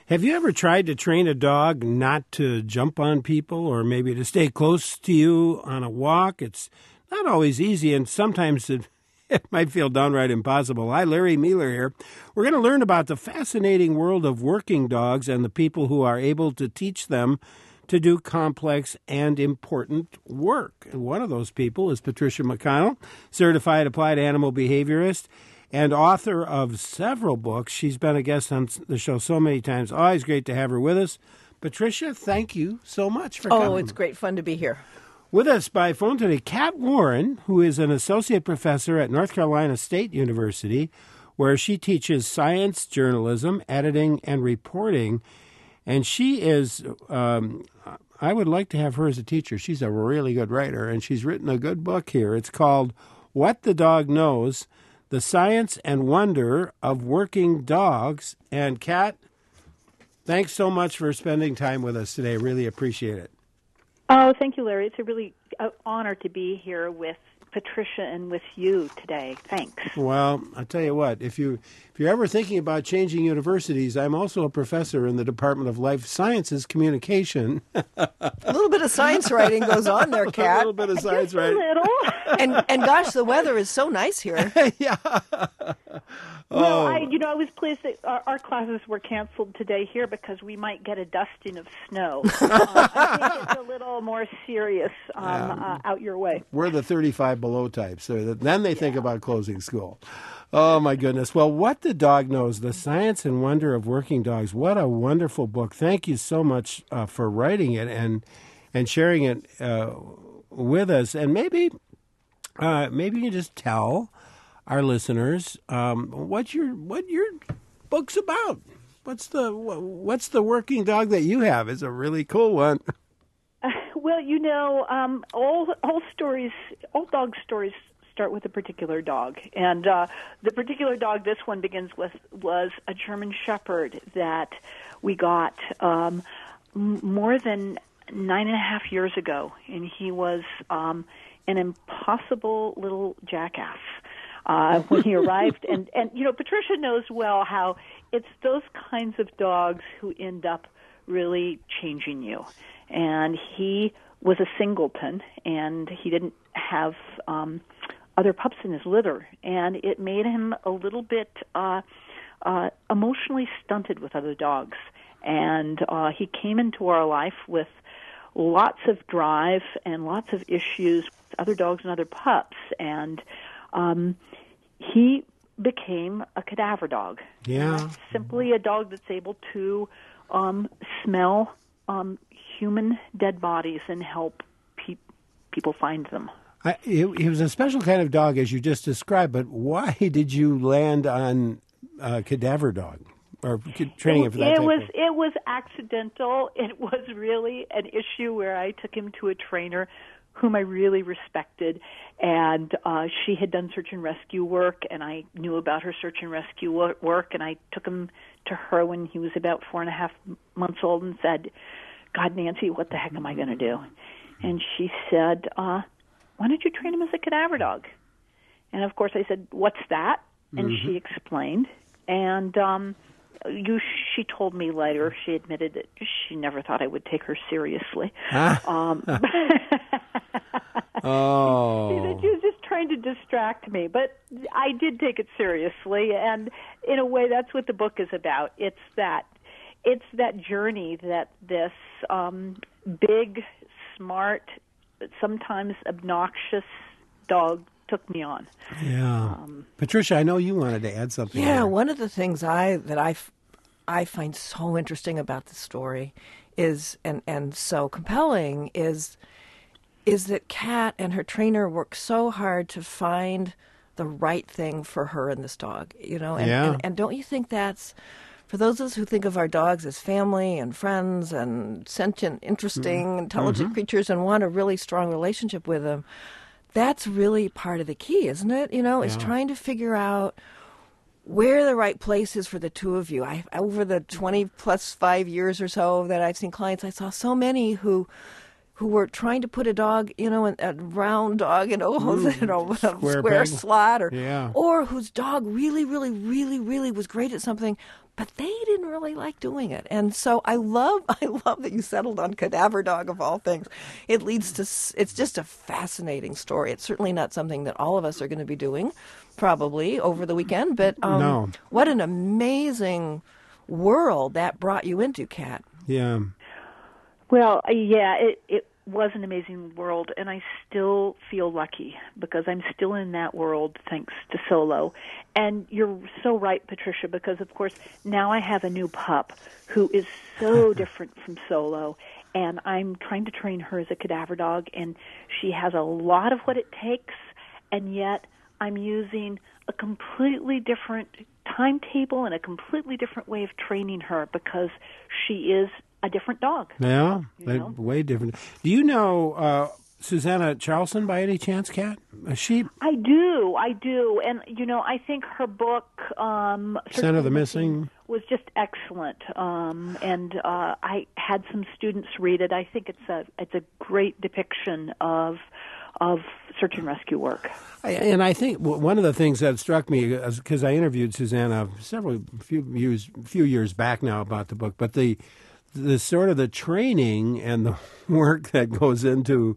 Have you ever tried to train a dog not to jump on people or maybe to stay close to you on a walk? It's not always easy, and sometimes it might feel downright impossible. Hi, Larry Mueller here. We're going to learn about the fascinating world of working dogs and the people who are able to teach them to do complex and important work. And one of those people is Patricia McConnell, certified applied animal behaviorist and author of several books. She's been a guest on the show so many times. Always great to have her with us. Patricia, thank you so much for coming. Oh, it's great fun to be here. With us by phone today, Kat Warren, who is an associate professor at North Carolina State University, where she teaches science journalism, editing, and reporting. And she is, I would like to have her as a teacher. She's a really good writer, and she's written a good book here. It's called What the Dog Knows, The Science and Wonder of Working Dogs. And Kat, thanks so much for spending time with us today. Really appreciate it. Oh, thank you, Larry. It's a really honor to be here with Patricia and with you today. Thanks. Well, I'll tell you what, if you're ever thinking about changing universities, I'm also a professor in the Department of Life Sciences Communication. A little bit of science writing goes on there, Kat. A little bit of science writing. A little. And gosh, the weather is so nice here. Yeah. Well, I was pleased that our classes were canceled today here because we might get a dusting of snow. I think it's a little more serious out your way. We're the 35 below type, so then they think about closing school. Oh, my goodness. Well, What the Dog Knows, The Science and Wonder of Working Dogs. What a wonderful book. Thank you so much for writing it and sharing it with us. And maybe you can just tell our listeners what your book's about. What's the working dog that you have? It's a really cool one. Well, all dog stories start with a particular dog, and the particular dog this one begins with was a German Shepherd that we got more than 9.5 years ago, and he was an impossible little jackass. When he arrived, and Patricia knows well how it's those kinds of dogs who end up really changing you. And he was a singleton, and he didn't have other pups in his litter, and it made him a little bit emotionally stunted with other dogs. And he came into our life with lots of drive and lots of issues with other dogs and other pups, and he became a cadaver dog. Yeah. Simply a dog that's able to smell human dead bodies and help people find them. He was a special kind of dog, as you just described, but why did you land on cadaver dog or training him for that? It was accidental. It was really an issue where I took him to a trainer whom I really respected, and she had done search and rescue work, and I knew about her search and rescue work, and I took him to her when he was about 4.5 months old and said, "God, Nancy, what the heck am I going to do?" And she said, "Why don't you train him as a cadaver dog?" And of course I said, "What's that?" And she explained, and she told me later, she admitted that she never thought I would take her seriously. Oh. She was just trying to distract me, but I did take it seriously, and in a way, that's what the book is about. It's that journey that this big, smart, sometimes obnoxious dog took me on. Yeah, Patricia, I know you wanted to add something. Yeah, there. one of the things I find so interesting about the story is and so compelling is that Kat and her trainer worked so hard to find the right thing for her and this dog, and don't you think that's, for those of us who think of our dogs as family and friends and sentient, interesting, intelligent creatures and want a really strong relationship with them, that's really part of the key, isn't it? Is trying to figure out where the right place is for the two of you. Over the 20 plus 5 years or so that I've seen clients, I saw so many who were trying to put a dog, a round dog in a square slot, or whose dog really, really, really, really was great at something, but they didn't really like doing it. And so I love that you settled on Cadaver Dog of all things. It leads to, it's just a fascinating story. It's certainly not something that all of us are going to be doing probably over the weekend, but No. What an amazing world that brought you into, Kat. Yeah. Well, yeah, it was an amazing world, and I still feel lucky because I'm still in that world thanks to Solo. And you're so right, Patricia, because, of course, now I have a new pup who is so different from Solo, and I'm trying to train her as a cadaver dog, and she has a lot of what it takes, and yet I'm using a completely different timetable and a completely different way of training her because she is a different dog. Yeah, know? way different. Do you know Susanna Charlson by any chance, Kat? She I do. And, I think her book, Scent of the Missing, was just excellent. And I had some students read it. I think it's a great depiction of search and rescue work. And I think one of the things that struck me, because I interviewed Susanna few years back now about the book, but the sort of the training and the work that goes into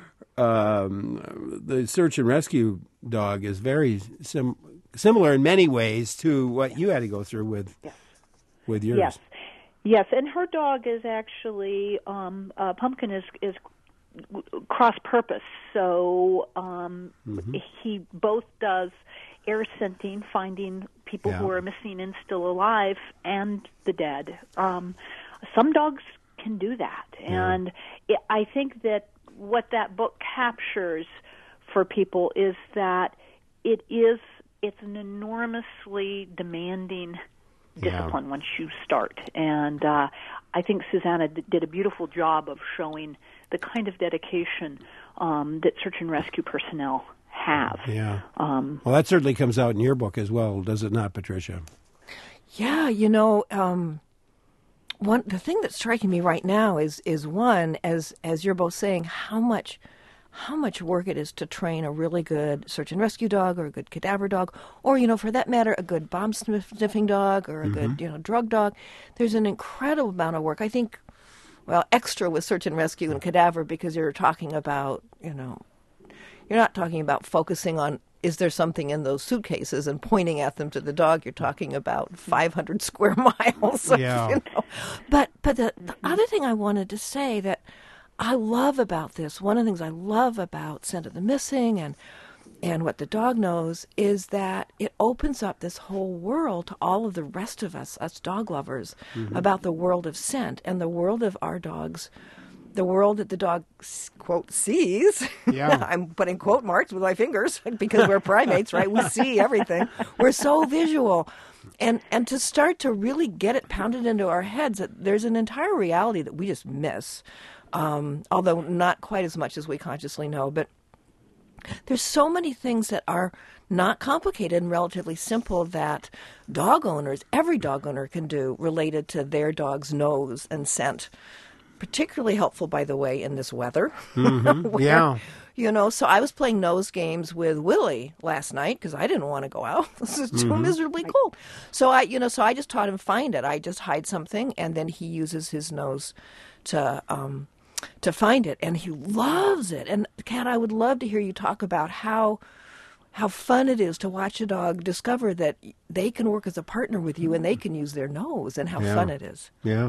the search and rescue dog is very similar in many ways to what you had to go through with yours. Yes, and her dog is actually Pumpkin is cross purpose. So he both does air scenting, finding people who are missing and still alive, and the dead. Some dogs can do that, and I think that what that book captures for people is that it's an enormously demanding discipline once you start, and I think Susanna did a beautiful job of showing the kind of dedication that search and rescue personnel have. Yeah. Well, that certainly comes out in your book as well, does it not, Patricia? Yeah, the thing that's striking me right now is one, as you're both saying, how much work it is to train a really good search and rescue dog or a good cadaver dog, or for that matter, a good bomb sniffing dog or a good drug dog. There's an incredible amount of work. I think, extra with search and rescue and cadaver because you're talking about you're not talking about focusing on is there something in those suitcases and pointing at them to the dog. You're talking about 500 square miles. Yeah. But the other thing I wanted to say that I love about this, one of the things I love about Scent of the Missing and What the Dog Knows is that it opens up this whole world to all of the rest of us dog lovers, about the world of scent and the world of our dogs. The world that the dog, quote, sees. Yeah. I'm putting quote marks with my fingers because we're primates, right? We see everything. We're so visual. And to start to really get it pounded into our heads that there's an entire reality that we just miss, although not quite as much as we consciously know. But there's so many things that are not complicated and relatively simple that every dog owner can do related to their dog's nose and scent. Particularly helpful, by the way, in this weather. Where, so I was playing nose games with Willie last night because I didn't want to go out. This is too miserably cold. So I just taught him find it. I just hide something, and then he uses his nose to find it, and he loves it. And Kat, I would love to hear you talk about how fun it is to watch a dog discover that they can work as a partner with you and they can use their nose, and how fun it is. Yeah.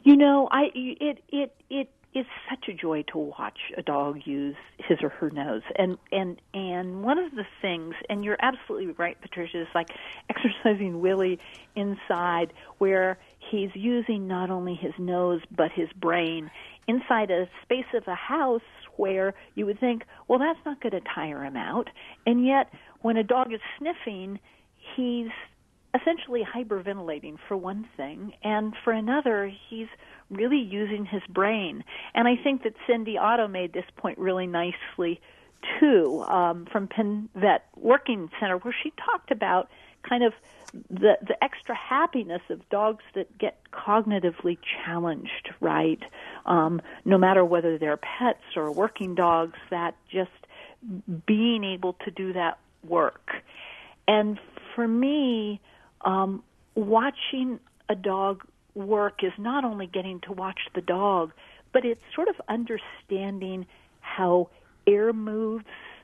It is such a joy to watch a dog use his or her nose. And one of the things, and you're absolutely right, Patricia, is like exercising Willie inside where he's using not only his nose but his brain inside a space of a house where you would think, well, that's not going to tire him out. And yet when a dog is sniffing, he's essentially hyperventilating for one thing, and for another, he's really using his brain. And I think that Cindy Otto made this point really nicely, too, from Penn Vet Working Center, where she talked about kind of the extra happiness of dogs that get cognitively challenged, right? No matter whether they're pets or working dogs, that just being able to do that work. And for me, watching a dog work is not only getting to watch the dog, but it's sort of understanding how air moves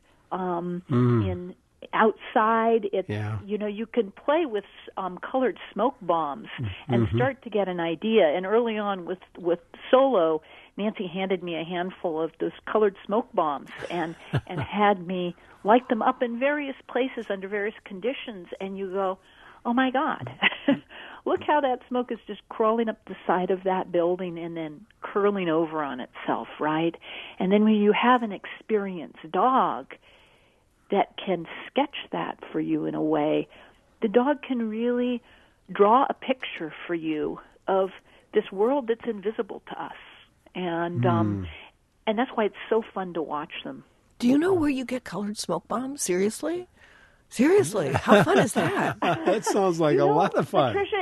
in outside. It's you can play with colored smoke bombs and start to get an idea. And early on with Solo, Nancy handed me a handful of those colored smoke bombs and had me light them up in various places under various conditions. And you go, oh my God, look how that smoke is just crawling up the side of that building and then curling over on itself, right? And then when you have an experienced dog that can sketch that for you in a way, the dog can really draw a picture for you of this world that's invisible to us. And that's why it's so fun to watch them. Do you know where you get colored smoke bombs? Seriously? Seriously, how fun is that? That sounds like a lot of fun. Patricia,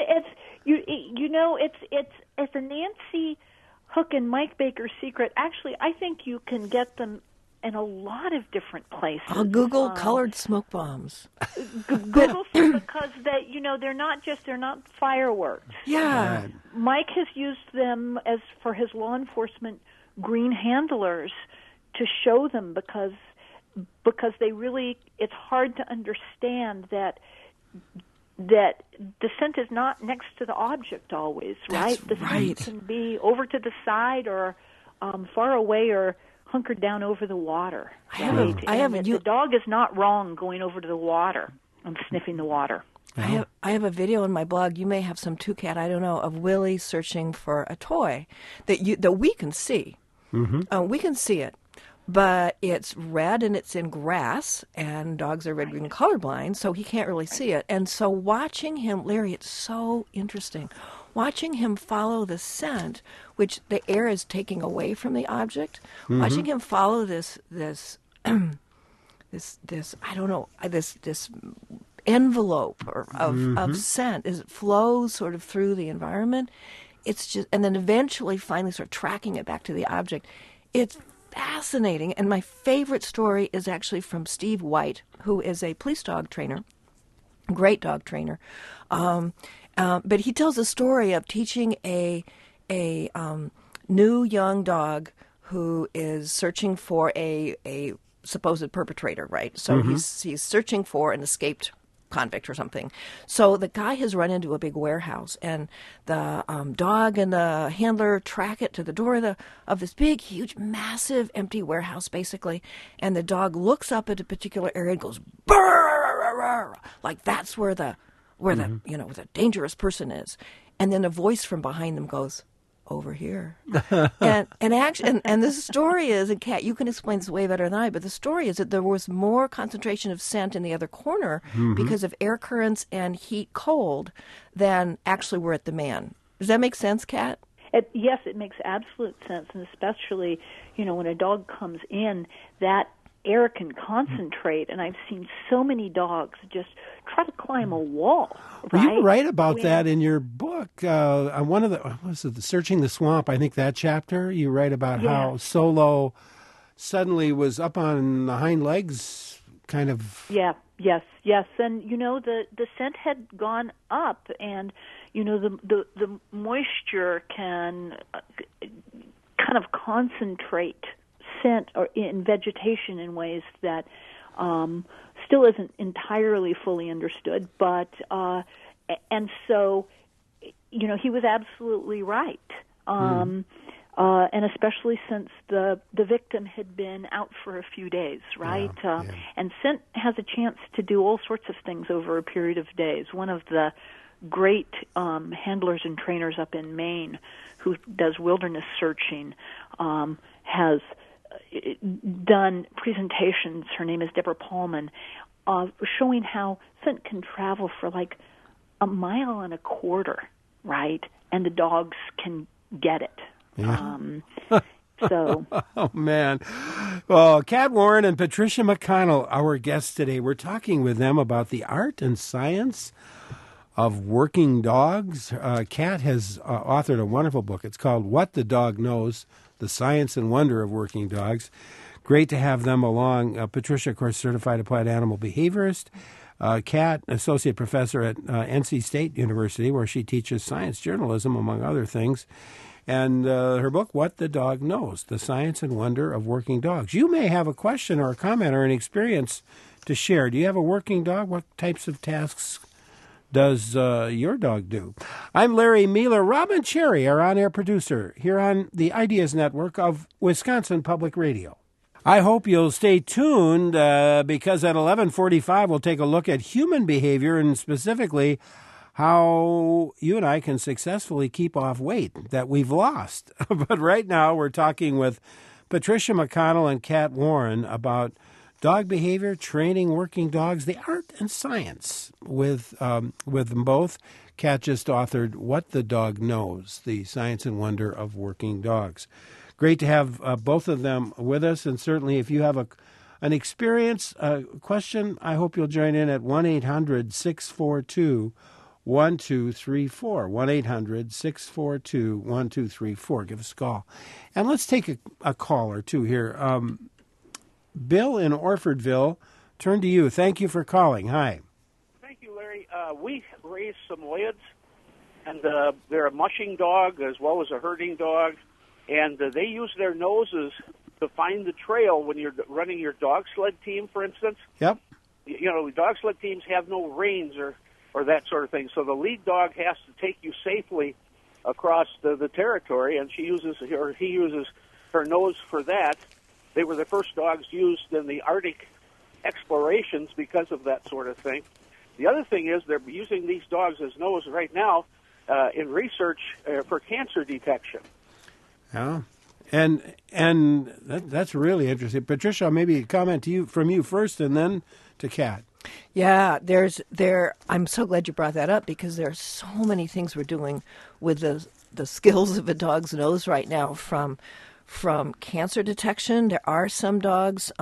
it's a Nancy Hook and Mike Baker secret. Actually, I think you can get them in a lot of different places. I'll Google colored smoke bombs. Google them because they're not fireworks. Yeah. Mike has used them for his law enforcement green handlers to show them because they really, it's hard to understand that the scent is not next to the object always, right? That's scent can be over to the side or far away or hunkered down over the water. The dog is not wrong going over to the water and sniffing the water. I have a video in my blog. You may have some too, Kat. I don't know, of Willie searching for a toy that we can see. We can see it. But it's red and it's in grass, and dogs are red-green colorblind, so he can't really see it. And so watching him, Larry, it's so interesting. Watching him follow the scent, which the air is taking away from the object, watching him follow this envelope of scent as it flows sort of through the environment. It's just, and then eventually finally start tracking it back to the object. It's fascinating. And my favorite story is actually from Steve White, who is a police dog trainer, great dog trainer. But he tells a story of teaching a new young dog who is searching for a supposed perpetrator, right? So he's searching for an escaped convict or something. So the guy has run into a big warehouse, and the dog and the handler track it to the door of this big, huge, massive, empty warehouse, basically. And the dog looks up at a particular area and goes, "Brrr!" Like that's where the dangerous person is. And then a voice from behind them goes, "Over here." and this story is, and Kat, you can explain this way better than I, but the story is that there was more concentration of scent in the other corner because of air currents and heat cold than actually were at the man. Does that make sense, Kat? Yes, it makes absolute sense, and especially, when a dog comes in, that air can concentrate, and I've seen so many dogs just try to climb a wall. Right? Well, you write about that in your book. On one of the Searching the Swamp, I think that chapter, you write about how Solo suddenly was up on the hind legs, kind of. Yes. And, the scent had gone up, and, the moisture can kind of concentrate scent or in vegetation in ways that still isn't entirely fully understood, but and so he was absolutely right, and especially since the victim had been out for a few days, right? And scent has a chance to do all sorts of things over a period of days. One of the great handlers and trainers up in Maine who does wilderness searching has done presentations. Her name is Deborah Paulman, showing how scent can travel for like a mile and a quarter, right? And the dogs can get it. Yeah. So. Oh, man. Well, Kat Warren and Patricia McConnell, our guests today. We're talking with them about the art and science of working dogs. Kat has authored a wonderful book. It's called What the Dog Knows, The Science and Wonder of Working Dogs. Great to have them along. Patricia, of course, certified applied animal behaviorist. Kat, associate professor at NC State University, where she teaches science journalism, among other things. And her book, What the Dog Knows, The Science and Wonder of Working Dogs. You may have a question or a comment or an experience to share. Do you have a working dog? What types of tasks does your dog do? I'm Larry Mealer. Robin Cherry, our on-air producer, here on the Ideas Network of Wisconsin Public Radio. I hope you'll stay tuned because at 11:45 we'll take a look at human behavior and specifically how you and I can successfully keep off weight that we've lost. But right now we're talking with Patricia McConnell and Kat Warren about dog behavior, training working dogs, the art and science with them both. Kat just authored What the Dog Knows, The Science and Wonder of Working Dogs. Great to have both of them with us, and certainly if you have an experience, a question, I hope you'll join in at 1-800-642-1234, 1-800-642-1234. Give us a call. And let's take a call or two here. Bill in Orfordville, turn to you. Thank you for calling. Hi. Thank you, Larry. We raise Samoyeds, and they're a mushing dog as well as a herding dog. And they use their noses to find the trail when you're running your dog sled team, for instance. Yep. You know, dog sled teams have no reins or that sort of thing. So the lead dog has to take you safely across the territory, and he uses her nose for that. They were the first dogs used in the Arctic explorations because of that sort of thing. The other thing is they're using these dogs as nose right now in research for cancer detection. Yeah, and that's really interesting. Patricia, maybe a comment from you first, and then to Kat. Yeah, I'm so glad you brought that up because there are so many things we're doing with the skills of a dog's nose right now. From cancer detection, there are some dogs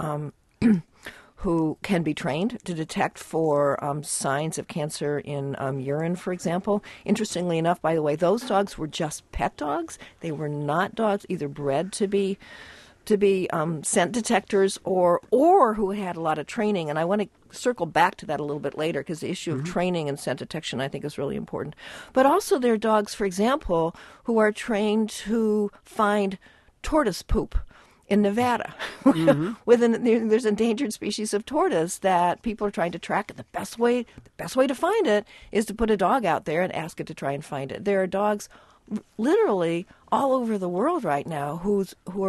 who can be trained to detect for signs of cancer in urine, for example. Interestingly enough, by the way, those dogs were just pet dogs. They were not dogs either bred to be scent detectors or who had a lot of training. And I want to circle back to that a little bit later because the issue of training and scent detection I think is really important. But also there are dogs, for example, who are trained to find tortoise poop in Nevada. There's endangered species of tortoise that people are trying to track. And the best way to find it is to put a dog out there and ask it to try and find it. There are dogs literally all over the world right now who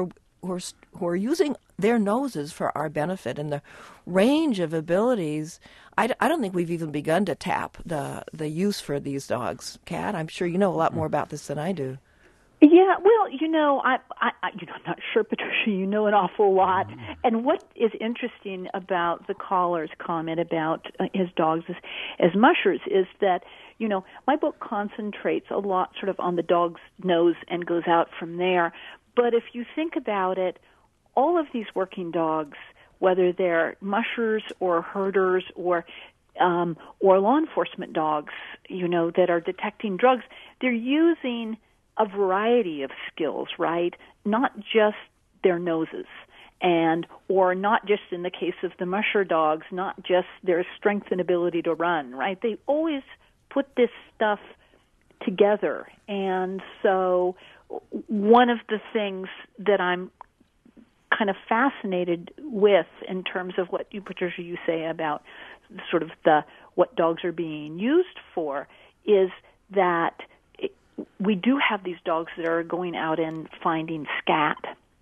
are using their noses for our benefit, and the range of abilities. I don't think we've even begun to tap the use for these dogs. Kat, I'm sure you know a lot more about this than I do. Yeah, well, I'm not sure, Patricia, you know an awful lot. And what is interesting about the caller's comment about his dogs as mushers is that, my book concentrates a lot sort of on the dog's nose and goes out from there. But if you think about it, all of these working dogs, whether they're mushers or herders or law enforcement dogs, that are detecting drugs, they're using a variety of skills, right? Not just their noses, or not just in the case of the musher dogs, not just their strength and ability to run, right? They always put this stuff together. And so one of the things that I'm kind of fascinated with in terms of what you, Patricia, you say about sort of what dogs are being used for is that we do have these dogs that are going out and finding scat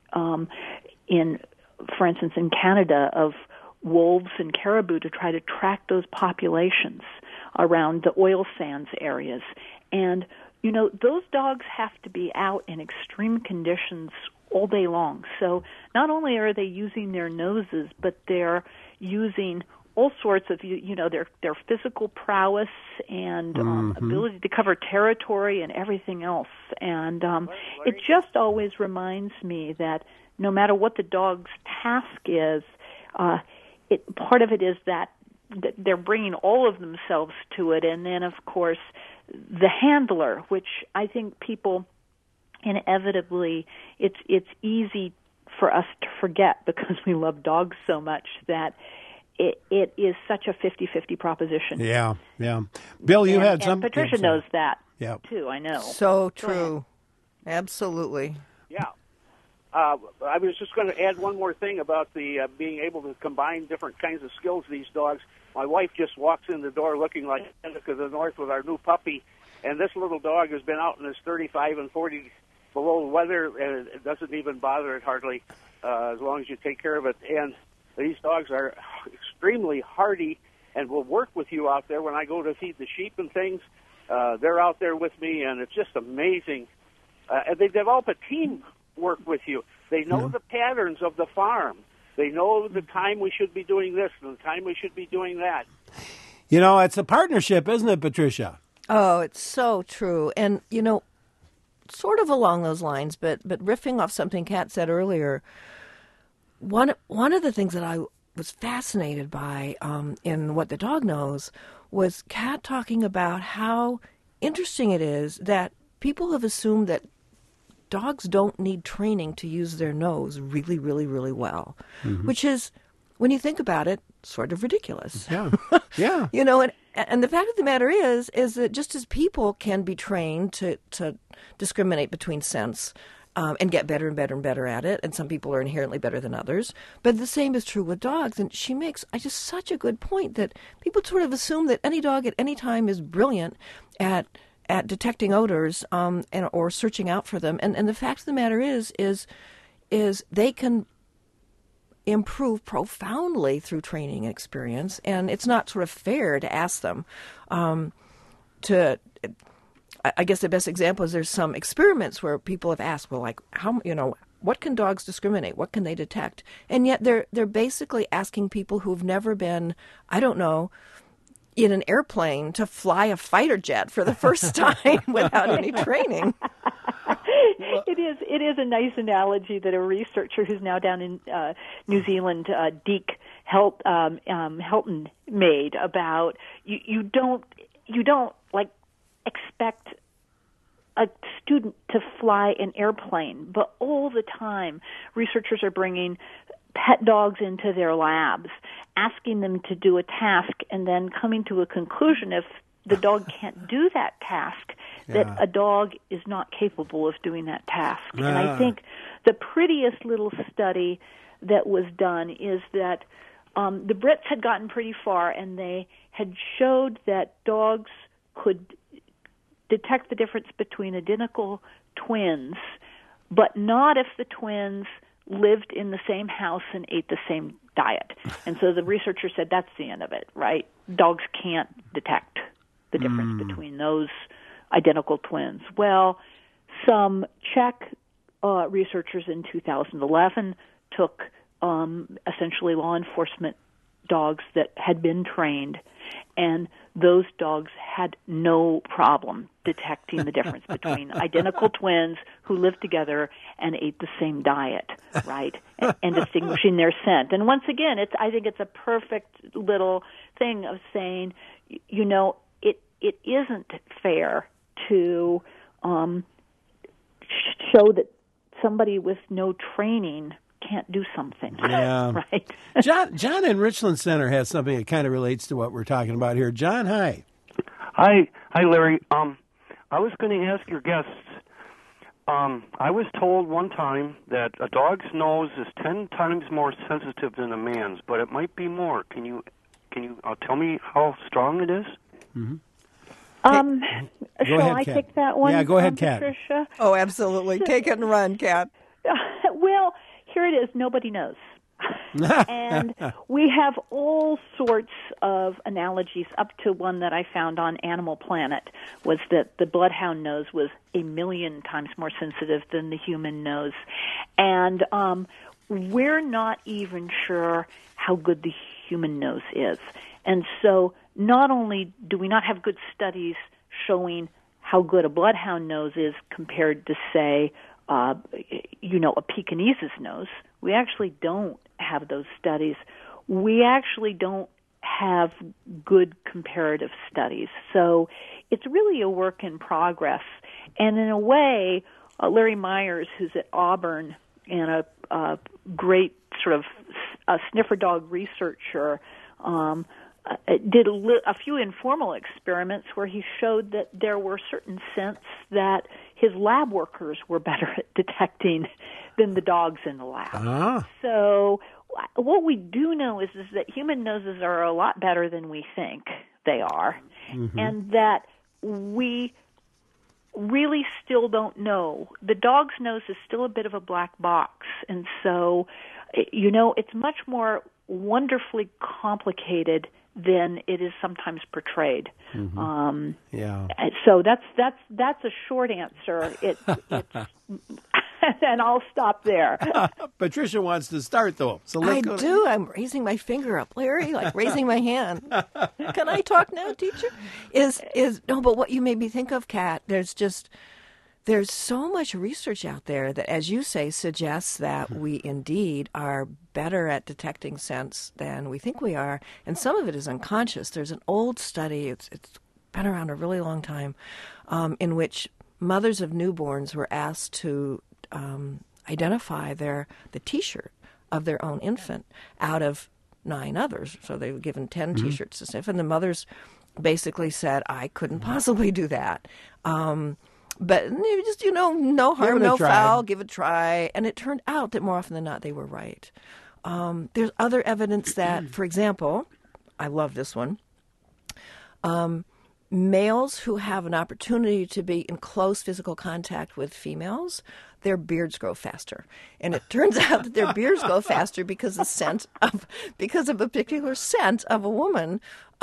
for instance, in Canada, of wolves and caribou to try to track those populations around the oil sands areas. And, those dogs have to be out in extreme conditions all day long. So not only are they using their noses, but they're using all sorts of, their physical prowess and ability to cover territory and everything else. And it just always reminds me that no matter what the dog's task is, part of it is that they're bringing all of themselves to it. And then, of course, the handler, which I think people inevitably, it's easy for us to forget because we love dogs so much that it is such a 50-50 proposition. Yeah, yeah. Bill, you had some. And Patricia knows that Yeah. too. I know. So true. Absolutely. Yeah. I was just going to add one more thing about the being able to combine different kinds of skills of these dogs. My wife just walks in the door looking like Seneca of the North with our new puppy, and this little dog has been out in this 35 and 40 below weather, and it doesn't even bother it hardly as long as you take care of it. And these dogs are extremely hardy and will work with you out there. When I go to feed the sheep and things, they're out there with me, and it's just amazing. And they develop a team work with you. They know the patterns of the farm. They know the time we should be doing this and the time we should be doing that. You know, it's a partnership, isn't it, Patricia? Oh, it's so true. And, you know, sort of along those lines, but riffing off something Kat said earlier, one of the things that I was fascinated by in What the Dog Knows was Kat talking about how interesting it is that people have assumed that dogs don't need training to use their nose really, really, really well, which is, when you think about it, sort of ridiculous. Yeah, yeah. You know, and the fact of the matter is that just as people can be trained to discriminate between scents and get better and better and better at it, and some people are inherently better than others, but the same is true with dogs. And she makes just such a good point that people sort of assume that any dog at any time is brilliant at detecting odors or searching out for them. And the fact of the matter is they can improve profoundly through training and experience, and it's not sort of fair to ask them I guess the best example is there's some experiments where people have asked, well, like, how, you know, what can dogs discriminate? What can they detect? And yet they're basically asking people who've never been, I don't know, in an airplane to fly a fighter jet for the first time without any training. It is a nice analogy that a researcher who's now down in New Zealand, Deke Helton, made about you don't like expect a student to fly an airplane, but all the time researchers are bringing pet dogs into their labs, asking them to do a task, and then coming to a conclusion if the dog can't do that task, that a dog is not capable of doing that task. And I think the prettiest little study that was done is that the Brits had gotten pretty far, and they had showed that dogs could detect the difference between identical twins, but not if the twins lived in the same house and ate the same diet. And so the researcher said that's the end of it, right? Dogs can't detect the difference between those identical twins. Well, some Czech researchers in 2011 took essentially law enforcement dogs that had been trained, and those dogs had no problem detecting the difference between identical twins who lived together and ate the same diet, right? And distinguishing their scent. And once again, I think it's a perfect little thing of saying, you know, it isn't fair to show that somebody with no training can't do something. Yeah. Right. John in Richland Center has something that kind of relates to what we're talking about here. John, hi. Hi, Larry. I was going to ask your guests. I was told one time that a dog's nose is 10 times more sensitive than a man's, but it might be more. Can you tell me how strong it is? Mm-hmm. Shall I take that one? Yeah, go ahead, Kat. Patricia? Oh, absolutely. Take it and run, Kat. Well, here it is. Nobody knows. And we have all sorts of analogies, up to one that I found on Animal Planet, was that the bloodhound nose was 1,000,000 times more sensitive than the human nose. And we're not even sure how good the human nose is. And so not only do we not have good studies showing how good a bloodhound nose is compared to, say, a Pekingese's nose, we actually don't have those studies. We actually don't have good comparative studies. So it's really a work in progress. And in a way, Larry Myers, who's at Auburn and a great sort of sniffer dog researcher, did a few informal experiments where he showed that there were certain scents that his lab workers were better at detecting than the dogs in the lab. Ah. So what we do know is that human noses are a lot better than we think they are, and that we really still don't know. The dog's nose is still a bit of a black box, and so, it's much more wonderfully complicated than it is sometimes portrayed. Yeah. So that's a short answer. It's and I'll stop there. Patricia wants to start, though. So I do. I'm raising my finger up, Larry, like raising my hand. Can I talk now, teacher? No, but what you made me think of, Kat, there's so much research out there that, as you say, suggests that we indeed are better at detecting scents than we think we are, and some of it is unconscious. There's an old study, it's been around a really long time, in which mothers of newborns were asked to identify the T-shirt of their own infant out of 9 others. So they were given 10 T-shirts to sniff, and the mothers basically said, I couldn't possibly do that. But just, no harm, no foul, give it a try. And it turned out that more often than not, they were right. There's other evidence that, for example, I love this one, males who have an opportunity to be in close physical contact with females, their beards grow faster. And it turns out that their beards grow faster because of a particular scent of a woman.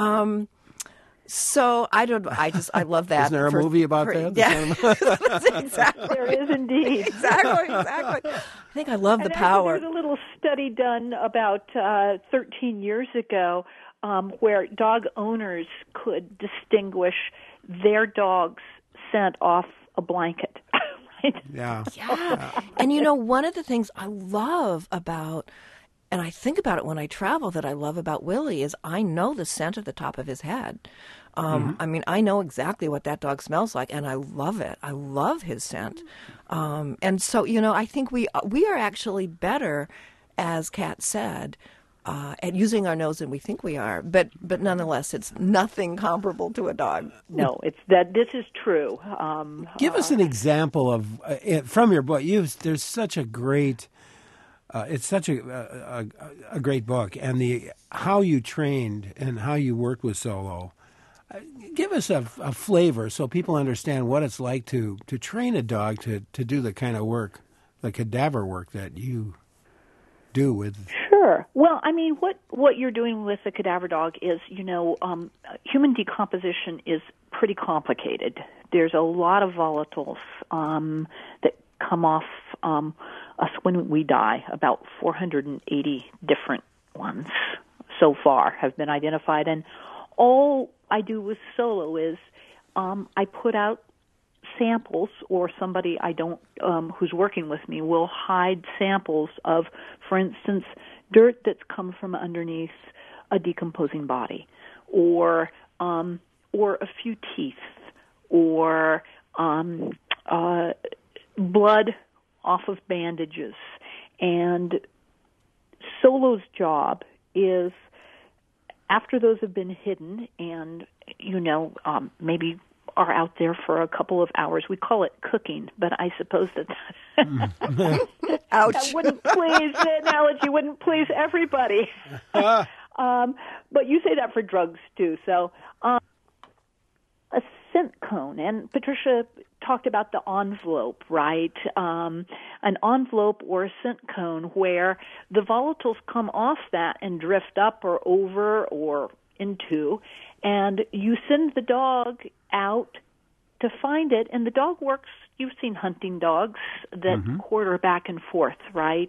So I love that. Isn't there a movie about that? Yeah. Exactly. There is indeed. Exactly. I think I love the power. There's a little study done about 13 years ago where dog owners could distinguish their dog's scent off a blanket. Right? Yeah. And one of the things I love about, and I think about it when I travel, that I love about Willie is I know the scent at the top of his head. I mean, I know exactly what that dog smells like, and I love it. I love his scent. And so, I think we are actually better, as Kat said, at using our nose than we think we are. But nonetheless, it's nothing comparable to a dog. No, it's that. This is true. Give us an example of from your book. There's such a great. It's such a great book, and how you trained and how you worked with Solo. Give us a flavor so people understand what it's like to train a dog to do the kind of work, the cadaver work that you do with. Sure. Well, I mean, what you're doing with a cadaver dog is, human decomposition is pretty complicated. There's a lot of volatiles that come off us when we die. About 480 different ones so far have been identified, and all I do with Solo is I put out samples, or somebody who's working with me will hide samples of, for instance, dirt that's come from underneath a decomposing body, or a few teeth, or blood off of bandages. And Solo's job is, after those have been hidden and, maybe are out there for a couple of hours, we call it cooking, but I suppose that Ouch. the analogy wouldn't please everybody. But you say that for drugs too. So a scent cone, and Patricia talked about the envelope, right? An envelope or a scent cone where the volatiles come off that and drift up or over or into, and you send the dog out to find it, and the dog works. You've seen hunting dogs that quarter back and forth, right?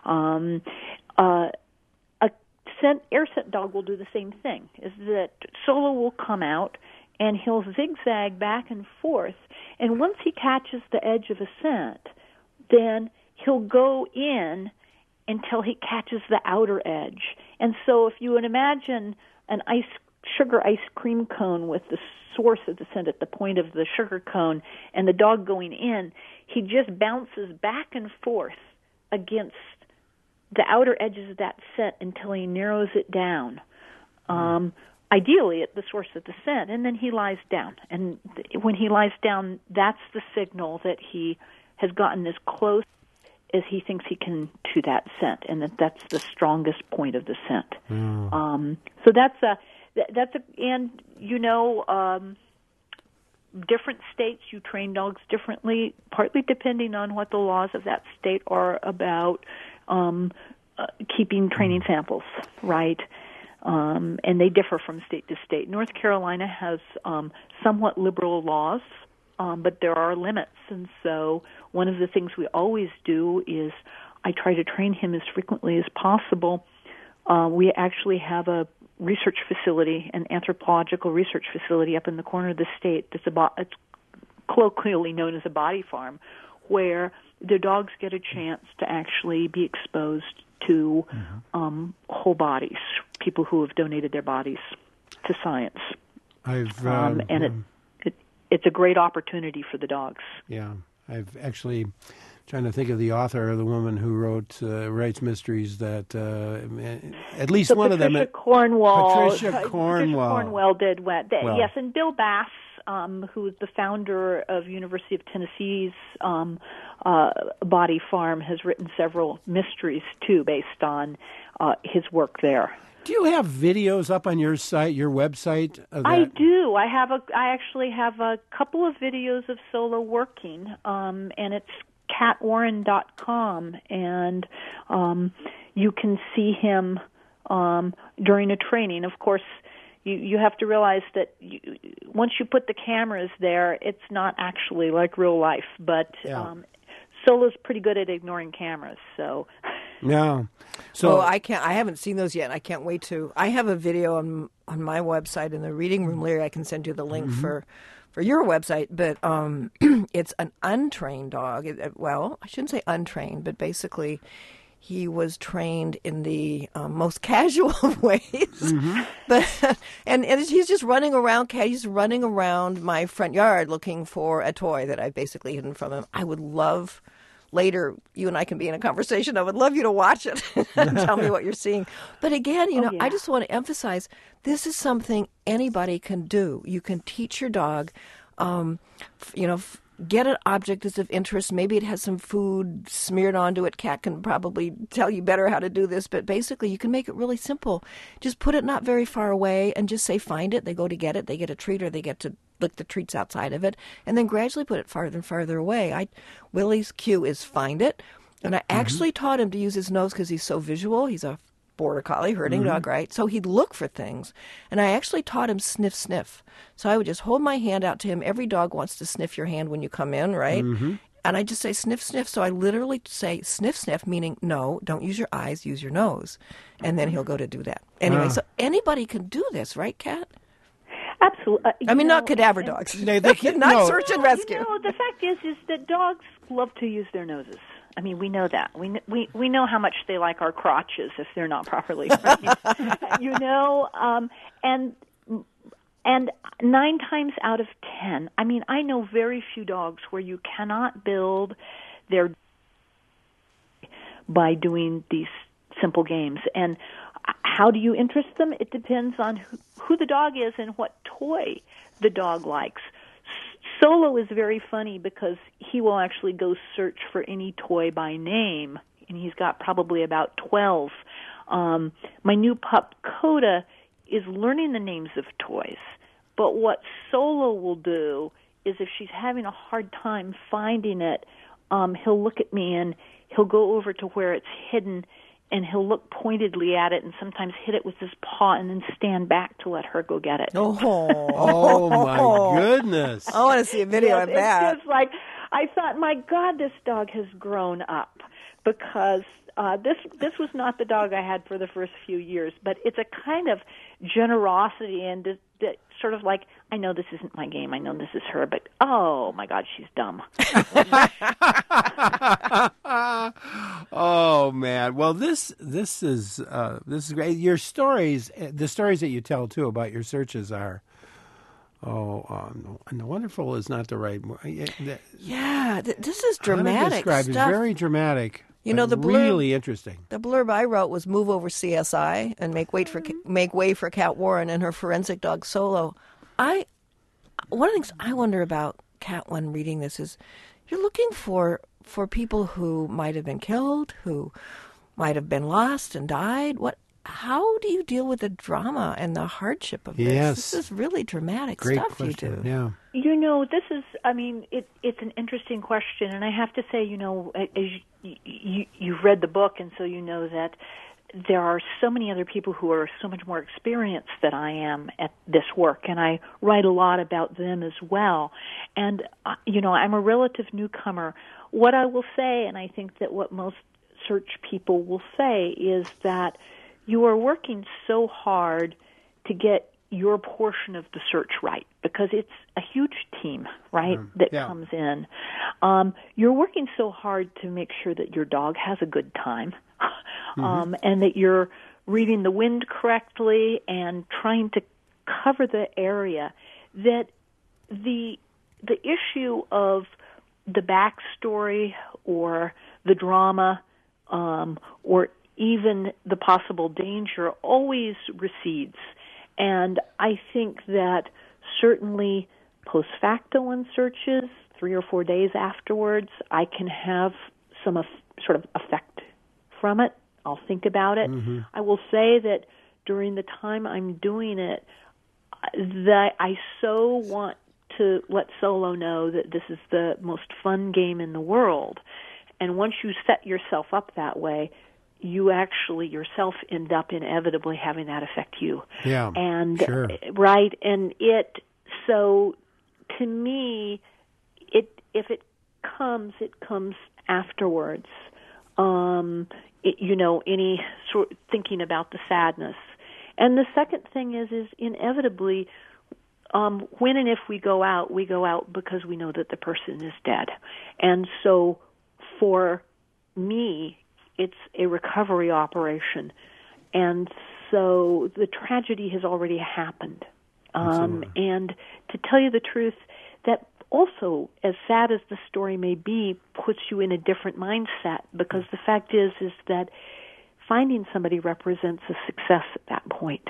A air scent dog will do the same thing, is that Solo will come out and he'll zigzag back and forth, and once he catches the edge of a scent, then he'll go in until he catches the outer edge. And so if you would imagine an sugar ice cream cone with the source of the scent at the point of the sugar cone and the dog going in, he just bounces back and forth against the outer edges of that scent until he narrows it down. ideally at the source of the scent, and then he lies down. And when he lies down, that's the signal that he has gotten as close as he thinks he can to that scent, and that's the strongest point of the scent. So that's a, and different states, you train dogs differently, partly depending on what the laws of that state are about keeping training samples, right? And they differ from state to state. North Carolina has somewhat liberal laws, but there are limits. And so one of the things we always do is I try to train him as frequently as possible. We actually have a research facility, an anthropological research facility up in the corner of the state. It's colloquially known as a body farm, where the dogs get a chance to actually be exposed to whole bodies, people who have donated their bodies to science. It's a great opportunity for the dogs. Yeah, I've actually trying to think of the author, the woman who writes mysteries that at least one of them. Patricia Cornwell did yes, and Bill Bass, who's the founder of University of Tennessee's Body Farm, has written several mysteries too, based on his work there. Do you have videos up on your site, your website? I do. I actually have a couple of videos of Solo working, and it's catwarren.com, and you can see him during a training. Of course, you have to realize that once you put the cameras there, it's not actually like real life, but Solo's pretty good at ignoring cameras, so... Yeah. So I haven't seen those yet. I can't wait to. I have a video on my website in the reading room, Larry. I can send you the link for your website, but it's an untrained dog. Well, I shouldn't say untrained, but basically he was trained in the most casual of ways. But and he's just running around. He's running around my front yard looking for a toy that I've basically hidden from him. I would love. Later, you and I can be in a conversation. I would love you to watch it and tell me what you're seeing. But again, I just want to emphasize, this is something anybody can do. You can teach your dog, get an object that's of interest. Maybe it has some food smeared onto it. Cat can probably tell you better how to do this. But basically, you can make it really simple. Just put it not very far away and just say, find it. They go to get it. They get a treat, or they get to lick the treats outside of it, and then gradually put it farther and farther away. Willie's cue is find it, and I actually taught him to use his nose because he's so visual. He's a border collie, herding dog, right? So he'd look for things, and I actually taught him sniff, sniff. So I would just hold my hand out to him. Every dog wants to sniff your hand when you come in, right? And I just say sniff, sniff. So I literally say sniff, sniff, meaning no, don't use your eyes, use your nose, and then he'll go to do that. Anyway, so anybody can do this, right, Kat? Absolutely. I mean, not cadaver dogs. They can, not search and rescue. The fact is that dogs love to use their noses. I mean, we know that. We know how much they like our crotches if they're not properly trained. And 9 times out of 10, I mean, I know very few dogs where you cannot build their by doing these simple games. And how do you interest them? It depends on who the dog is and what toy the dog likes. Solo is very funny because he will actually go search for any toy by name, and he's got probably about 12. My new pup, Coda, is learning the names of toys. But what Solo will do is if she's having a hard time finding it, he'll look at me and he'll go over to where it's hidden, and he'll look pointedly at it and sometimes hit it with his paw and then stand back to let her go get it. Oh my goodness. I want to see a video of that. It's just like, I thought, my God, this dog has grown up, because this was not the dog I had for the first few years, but it's a kind of generosity and sort of like, I know this isn't my game, I know this is her, but oh my God, she's dumb. Oh man, well this is great. Your stories, the stories that you tell too about your searches are. And wonderful is not the right word. Yeah, this is dramatic stuff. It's very dramatic. You know, the blurb, really interesting. The blurb I wrote was "Move over CSI and make way for Kat Warren and her forensic dog Solo." One of the things I wonder about Kat when reading this is you're looking for people who might have been killed, who might have been lost and died. How do you deal with the drama and the hardship of this? Yes. This is really dramatic Great stuff question. you do. Yeah. You know, this is, I mean, it's an interesting question, and I have to say, you know, as you've read the book, and so you know that there are so many other people who are so much more experienced than I am at this work, and I write a lot about them as well. And, you know, I'm a relative newcomer. What I will say, and I think that what most search people will say, is that you are working so hard to get your portion of the search right, because it's a huge team, right, that comes in. You're working so hard to make sure that your dog has a good time, and that you're reading the wind correctly and trying to cover the area, that the issue of the backstory or the drama or even the possible danger always recedes. And I think that certainly post facto in searches, 3 or 4 days afterwards, I can have some sort of effect from it. I'll think about it. I will say that during the time I'm doing it, that I so want to let Solo know that this is the most fun game in the world. And once you set yourself up that way, you actually yourself end up inevitably having that affect you. Yeah, and sure. Right, and so to me, if it comes afterwards. You know, any sort thinking about the sadness. And the second thing is inevitably, when and if we go out because we know that the person is dead. And so for me, it's a recovery operation. And so the tragedy has already happened. And to tell you the truth, that also, as sad as the story may be, puts you in a different mindset, because the fact is that finding somebody represents a success at that point,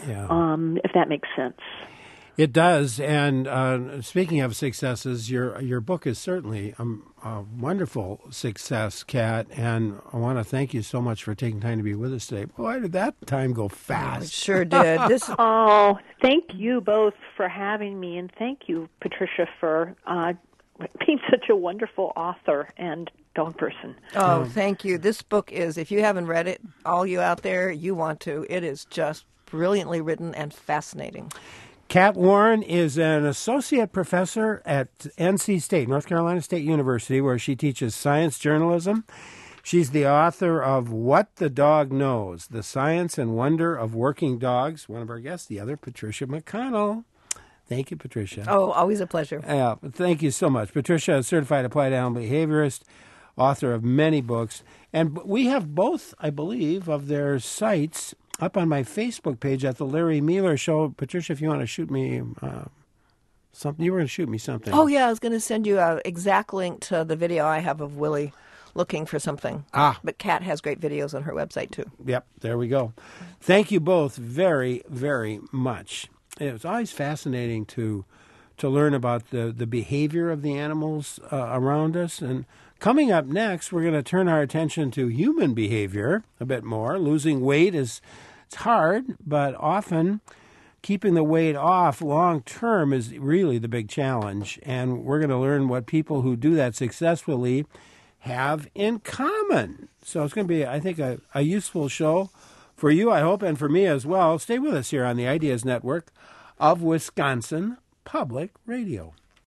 if that makes sense. It does. And speaking of successes, your book is certainly a wonderful success, Kat. And I want to thank you so much for taking time to be with us today. Boy, did that time go fast. It sure did. Oh, thank you both for having me. And thank you, Patricia, for being such a wonderful author and dog person. Oh, thank you. This book is, if you haven't read it, all you out there, you want to. It is just brilliantly written and fascinating. Kat Warren is an associate professor at NC State, North Carolina State University, where she teaches science journalism. She's the author of What the Dog Knows, The Science and Wonder of Working Dogs. One of our guests, the other, Patricia McConnell. Thank you, Patricia. Oh, always a pleasure. Yeah, thank you so much. Patricia is a certified applied animal behaviorist, author of many books. And we have both, I believe, of their sites up on my Facebook page at The Larry Mueller Show. Patricia, if you want to shoot me something, you were going to shoot me something. Oh, yeah, I was going to send you an exact link to the video I have of Willie looking for something. But Kat has great videos on her website, too. Yep, there we go. Thank you both very, very much. It was always fascinating to learn about the behavior of the animals around us. And coming up next, we're going to turn our attention to human behavior a bit more. Losing weight it's hard, but often keeping the weight off long term is really the big challenge. And we're going to learn what people who do that successfully have in common. So it's going to be, I think, a useful show for you, I hope, and for me as well. Stay with us here on the Ideas Network of Wisconsin Public Radio.